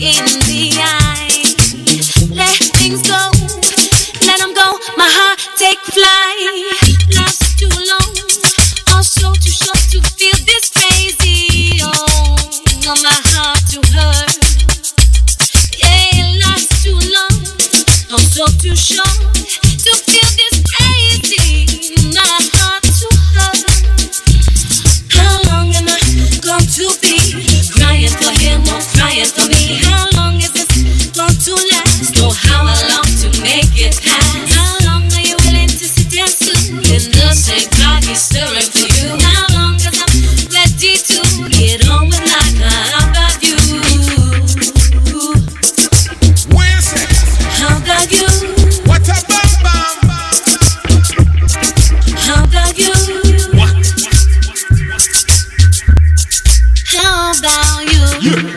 in the eye. Let things go, let them go. My heart take flight. Life's too long, also too short to feel this crazy. Oh, my heart to hurt. Yeah, life's too long, also too short to feel this crazy. My heart to hurt. How long am I going to be crying for him or crying for me? How long is this going to last? Know how I long to make it past. How long are you willing to sit and stew in the same pot he's stirring for you? How long is I'm ready to get on with life? How about you? Where's it? How about you? What a bam bam. How about you? What? How about you?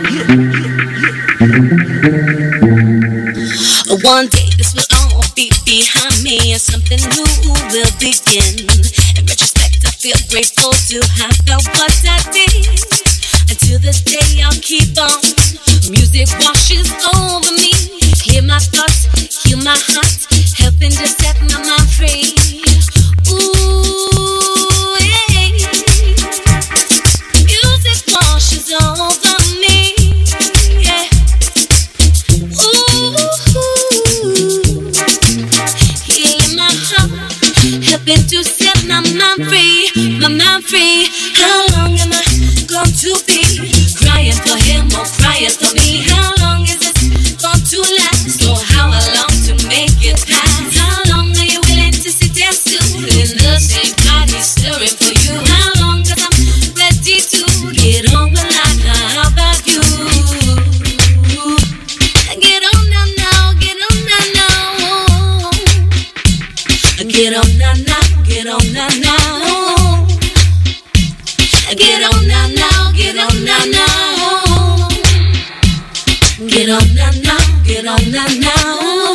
One day this will all be behind me, and something new will begin. In retrospect, I feel grateful to have felt what I did, and to this day I'll keep on. Music washes over me. Hear my thoughts, heal my heart, helping to set my mind free. Ooh, yeah. Music washes over me. Yeah. Ooh, healing my heart, helping to set my mind free, my mind free. How long am I going to be crying for him or crying for me? How long is this going to last? Know how I long to make it past. How long are you willing to sit and stew in the same pot he's stirring for you? How long? 'Cause I'm ready to get on with life. How about you? Get on now, now, get on now, now. Get on now, now, get on now, now. Get on now, now, get on now, now. Get on now, now, get on now, now.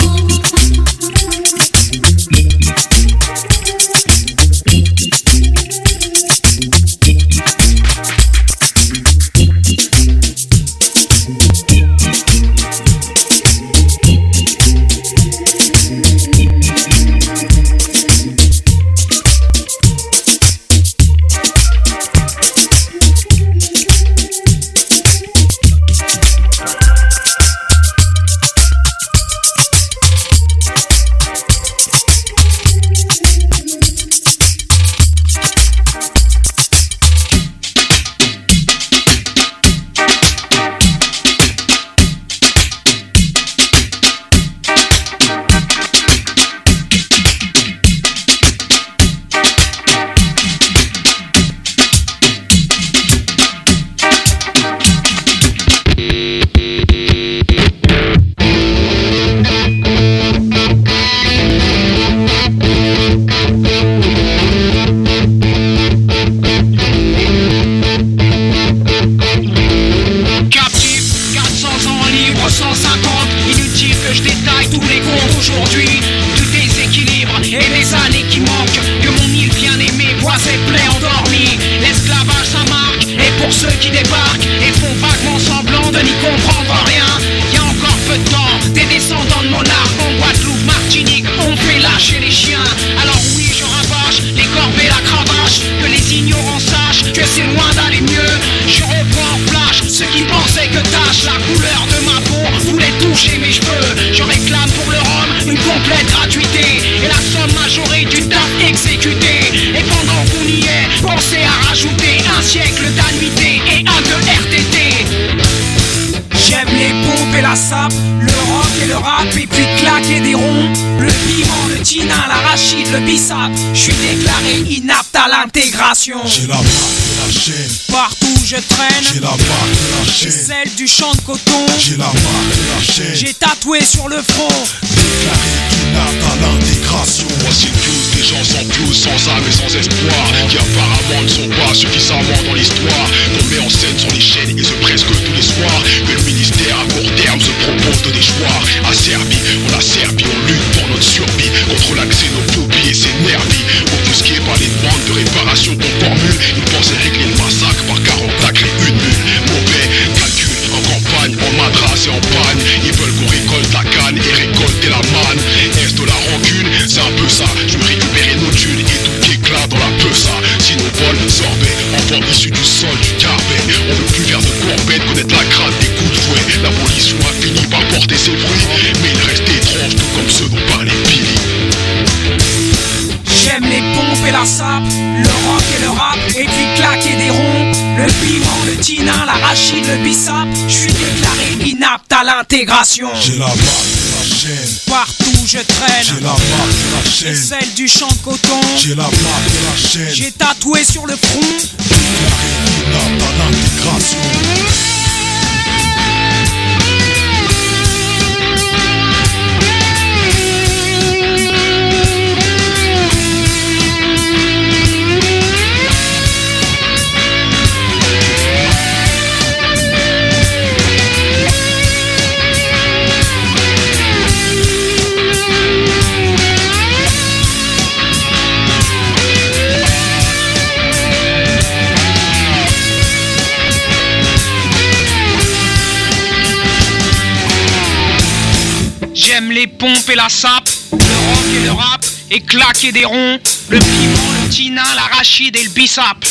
J'ai la marque de la chaîne. Partout où je traîne. J'ai la marque de la chaîne. Celle du champ de coton. J'ai la marque de la chaîne. J'ai tatoué sur le front. Déclaré inapte à l'intégration. Voici tous des gens sans plus, sans âme et sans espoir, qui apparemment ne sont pas suffisamment dans l'histoire. On met en scène sur les chaînes et ce presque tous les soirs, que le ministère à court terme se propose de des choix. Asservis, on a servi, on lutte pour notre survie, contre la xénophobie et ses nervis. Offusqués par les demandes de réparation qu'on formule, ils pensaient régler le massacre par 40 tacles et une mule. Mauvais calcul, en campagne, en madras et en la sape, le rock et le rap, et puis claquer des ronds. Le piment, le tinin, l'arachide, le bissap. Je suis déclaré inapte à l'intégration. J'ai la marque de la chaîne. Partout je traîne. J'ai la marque de la C'est chaîne. celle du champ de coton. J'ai la marque de la chaîne. J'ai tatoué sur le front. Inapte à l'intégration. J'aime les pompes et la sape, le rock et le rap, et claquer des ronds. Le piment, le tinin, l'arachide et le bissap.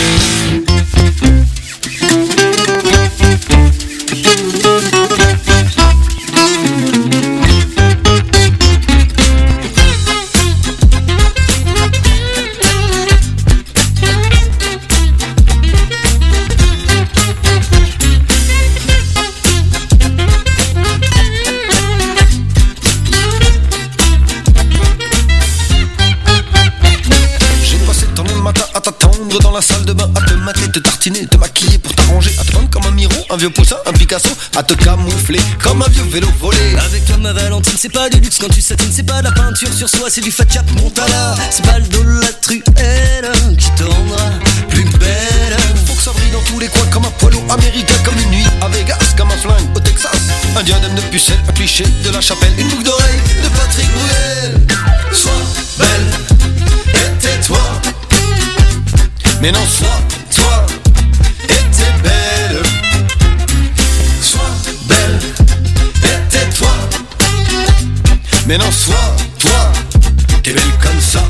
Dans la salle de bain, à te mater, te tartiner, te maquiller pour t'arranger, à te prendre comme un Miro, un vieux poussin, un Picasso, à te camoufler comme un vieux vélo volé. Avec toi ma Valentine, c'est pas du luxe quand tu satines, c'est pas de la peinture sur soi, c'est du Fat Cap Montana. C'est pas le dos de la truelle qui te rendra plus belle. Faut que ça brille dans tous les coins comme un poileau américain, comme une nuit à Vegas, comme un flingue au Texas. Un diadème de pucelle, un cliché de la chapelle, une boucle d'oreille de Patrick Bruel. Sois belle et tais-toi. Mais non, sois toi, et t'es belle. Sois belle, et tais-toi. Mais non, sois toi, t'es belle comme ça.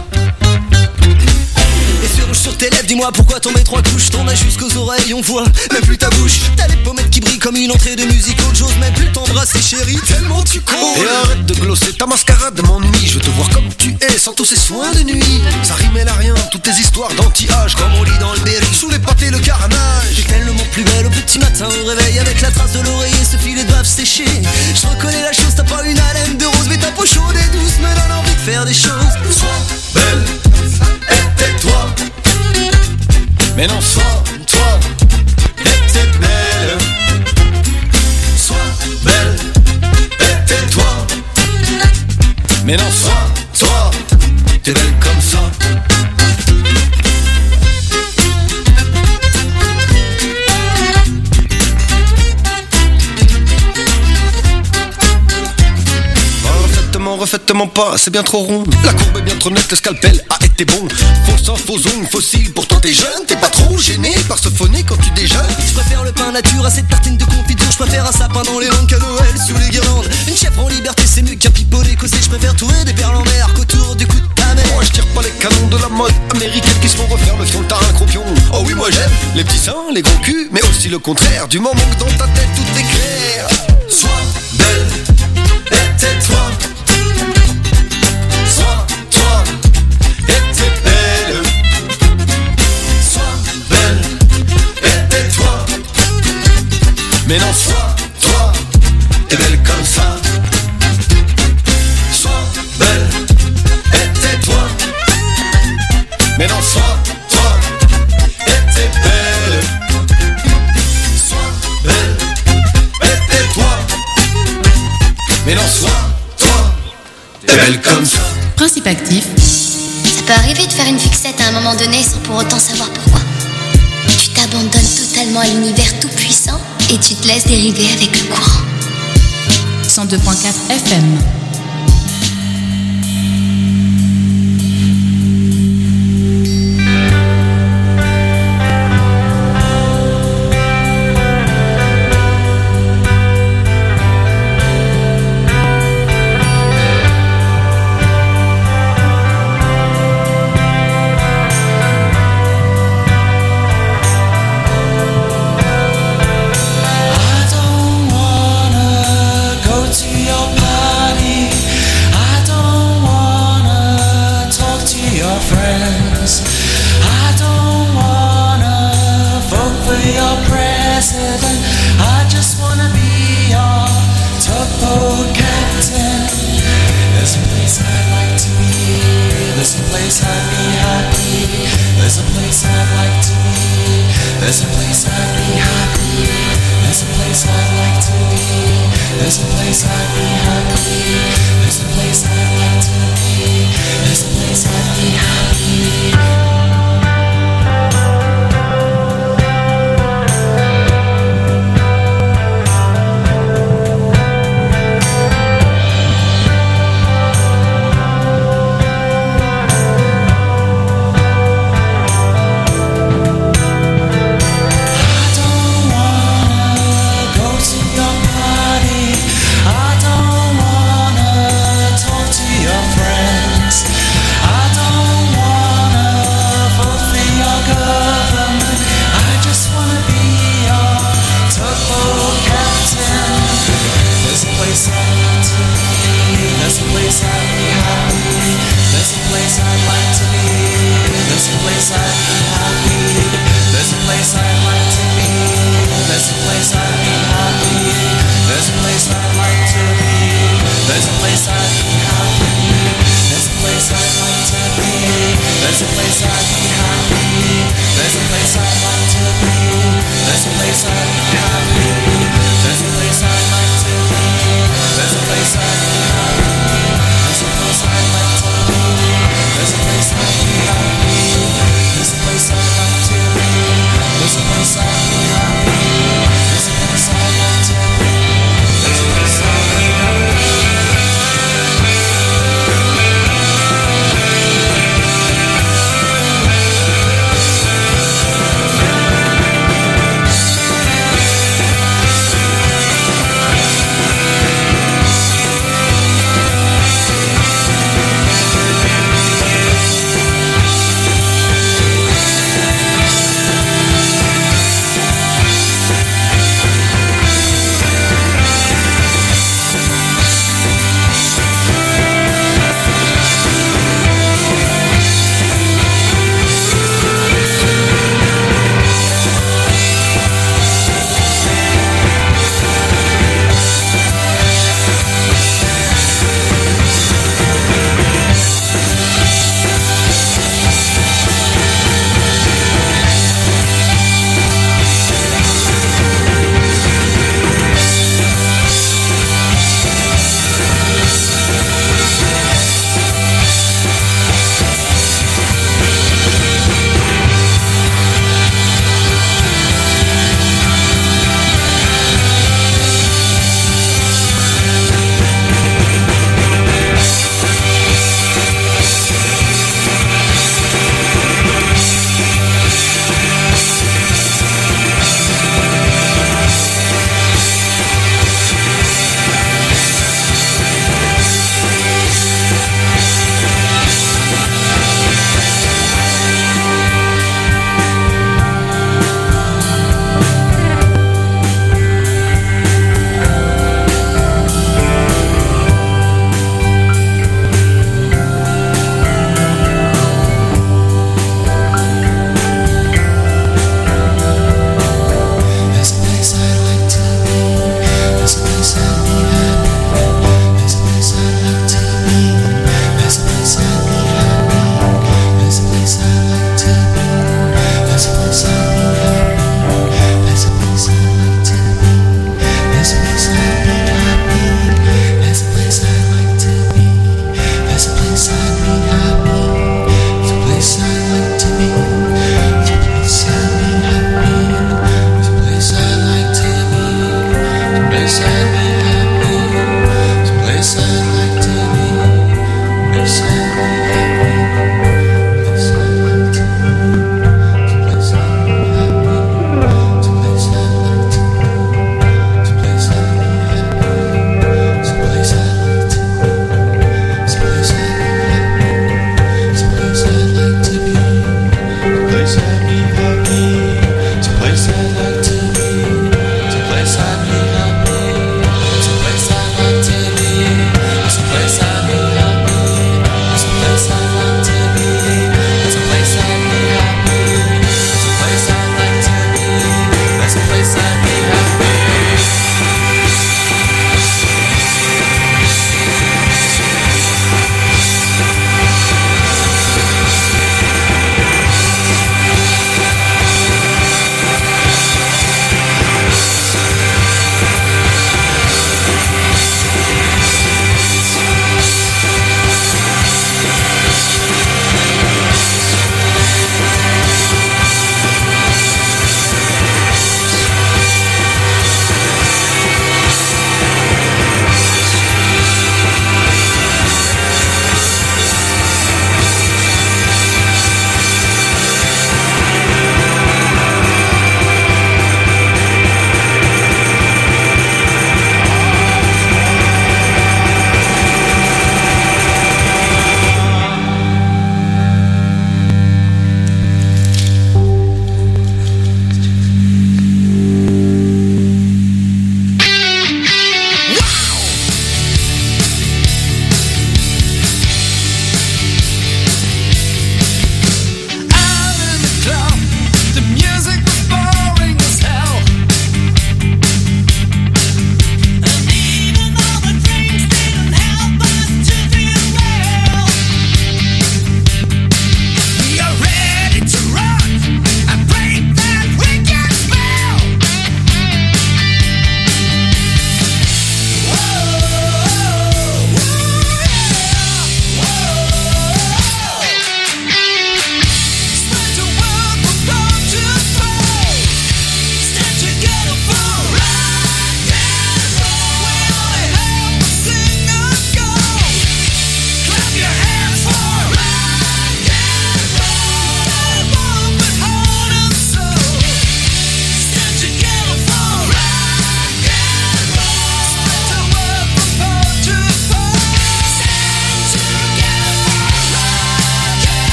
Les yeux rouges sur tes lèvres, dis-moi pourquoi tomber trois couches. T'en as jusqu'aux oreilles, on voit même plus ta bouche. T'as les pommettes qui brillent comme une entrée de musique. Autre chose, même plus t'embrasser chérie, tellement tu cours. Et arrête de glosser, ta mascarade m'ennuie. Je veux te voir comme tu es, sans tous ces soins de nuit. Ça rimelle à rien, toutes tes histoires d'anti-âge, comme on lit dans le Berry, sous les pâtés le carnage. T'es tellement plus belle au petit matin au réveil, avec la trace de l'oreiller, ce filet de bave séché. Je reconnais la chose, t'as pas une haleine de rose, mais ta peau chaude et douce me donne envie de faire des choses. Sois belle, et tais-toi. Mais non, sois toi, et t'es belle. Sois belle, et tais-toi. Mais non, sois toi, t'es belle comme ça. Refaitement pas, c'est bien trop rond. La courbe est bien trop nette, le scalpel a été bon. Faux sang, faux ongles, fossiles, pourtant t'es jeune. T'es pas trop gêné par ce phoné quand tu déjeunes. Je préfère le pain nature à cette tartine de confiture. Je préfère un sapin dans les langues qu'à Noël sous les guirlandes. Une chèvre en liberté c'est mieux qu'un pipeau écossais. Je préfère trouver des perles en mer qu'autour du cou de ta mère. Moi je tire pas les canons de la mode américaine qui se font refaire le fion de un croupion. Oh oui moi j'aime les petits seins, les gros culs, mais aussi le contraire. Du moment que dans ta tête tout est clair. Sois belle, et tais-toi. Sois toi, et t'es belle. Sois belle, et tais-toi. Mais non, sois toi, t'es belle comme ça. Sois belle, et tais-toi. Mais non, sois toi, et t'es belle. Sois belle, et tais-toi. Mais non, sois toi, t'es belle comme ça. Principe actif. Ça peut arriver de faire une fixette à un moment donné sans pour autant savoir pourquoi. Tu t'abandonnes totalement à l'univers tout puissant et tu te laisses dériver avec le courant. 102.4 FM. Go to your party. There's a place I'd be happy. There's a place I'd like to be. There's a place I'd be happy. There's a place I'd like to be. There's a place I'd be happy. There's a place I'd like to be. There's a place I'd be happy.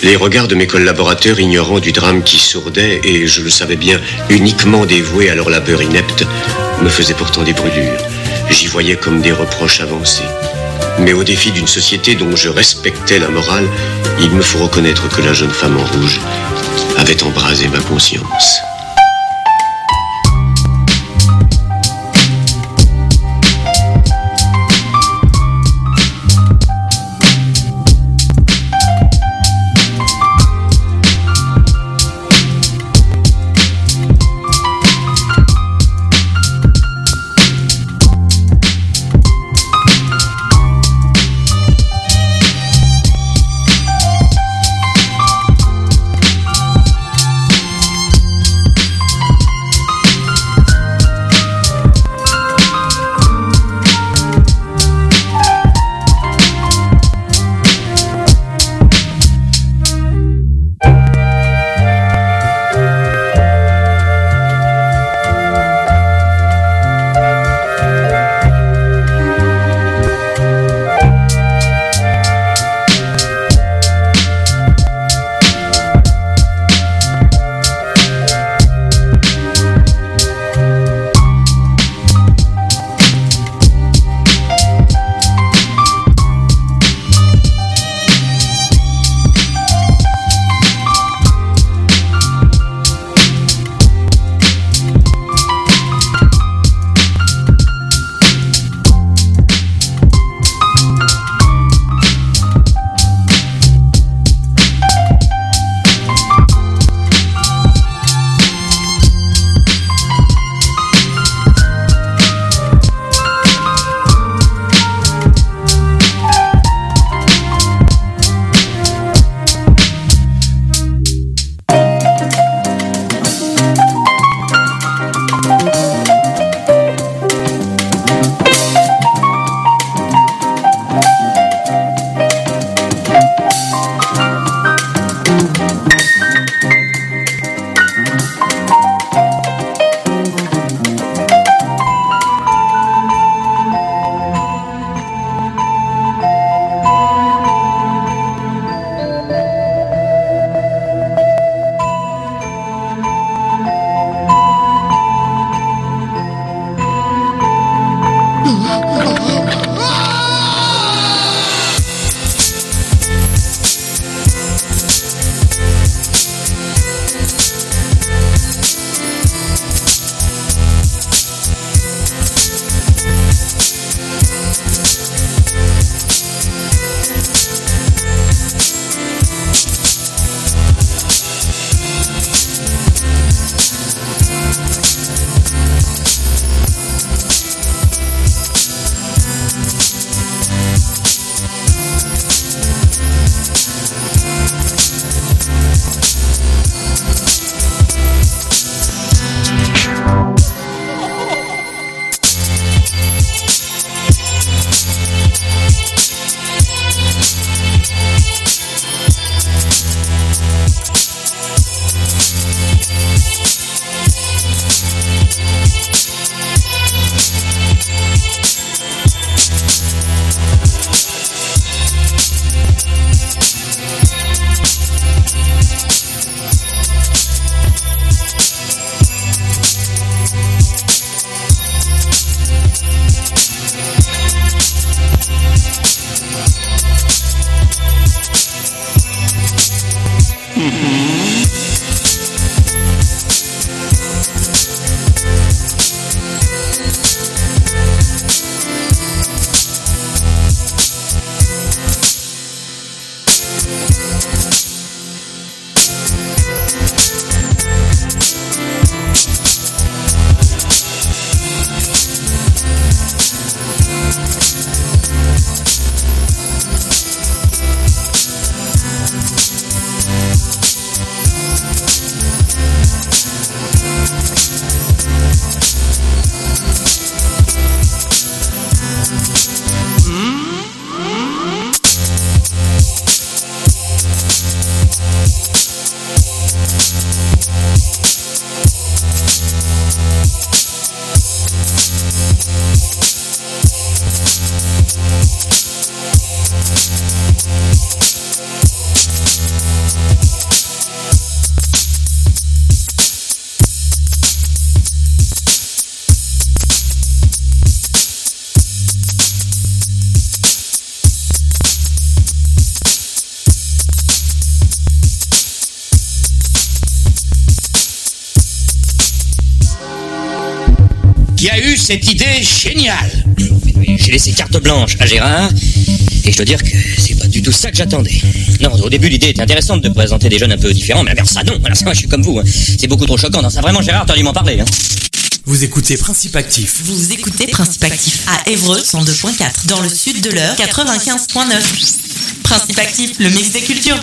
Les regards de mes collaborateurs, ignorants du drame qui sourdait, et je le savais bien, uniquement dévoués à leur labeur inepte, me faisaient pourtant des brûlures. J'y voyais comme des reproches avancés. Mais au défi d'une société dont je respectais la morale, il me faut reconnaître que la jeune femme en rouge avait embrasé ma conscience. qui a eu cette idée géniale. J'ai laissé carte blanche à Gérard, et je dois dire que c'est pas du tout ça que j'attendais. Non, au début, l'idée était intéressante de présenter des jeunes un peu différents, mais ça non, voilà, ça, je suis comme vous, hein. C'est beaucoup trop choquant. Non, ça vraiment, Gérard, t'as dû m'en parler, hein. Vous écoutez Principe Actif. Vous écoutez Principe Actif à Évreux 102.4, dans le sud de l'Eure 95.9. Principe Actif, le mix des cultures.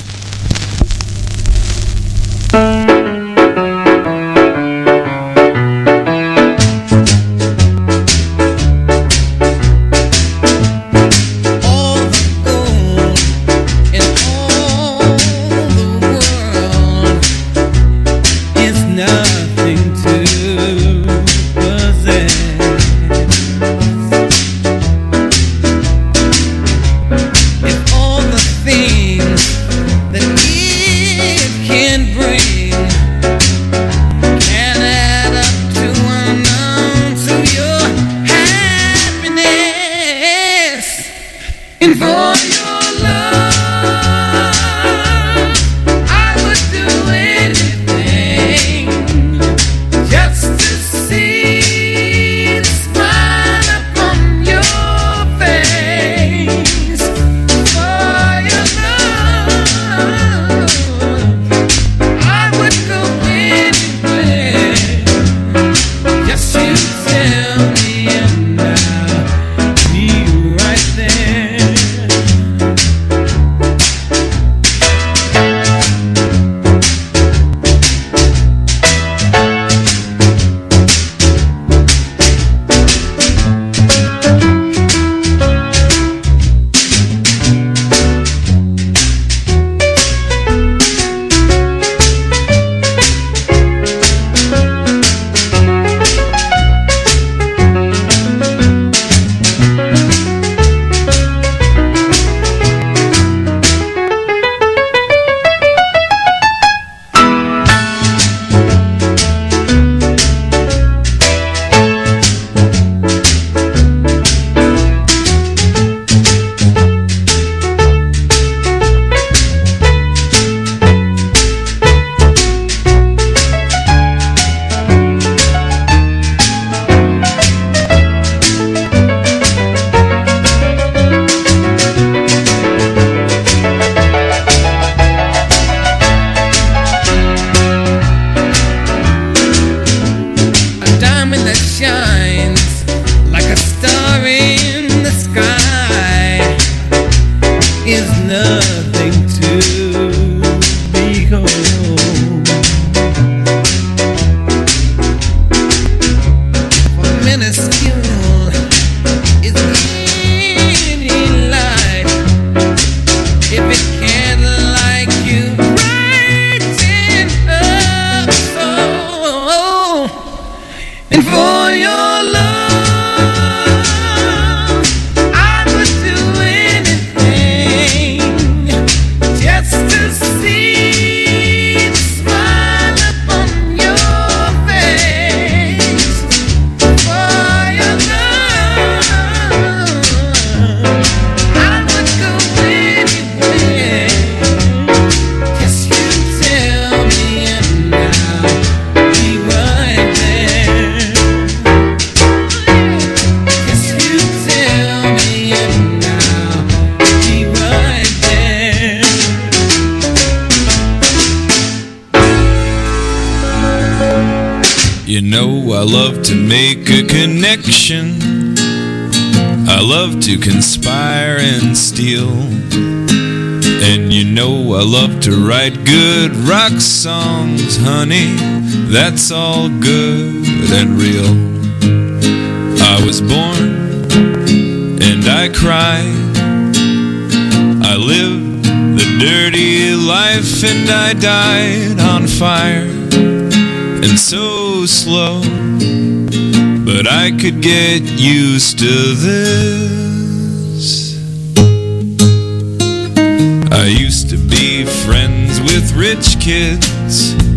You know I love to make a connection. I love to conspire and steal. And you know I love to write good rock songs, honey. That's all good and real. I was born and I cried. I lived the dirty life and I died on fire. And so slow, but I could get used to this. I used to be friends with rich kids.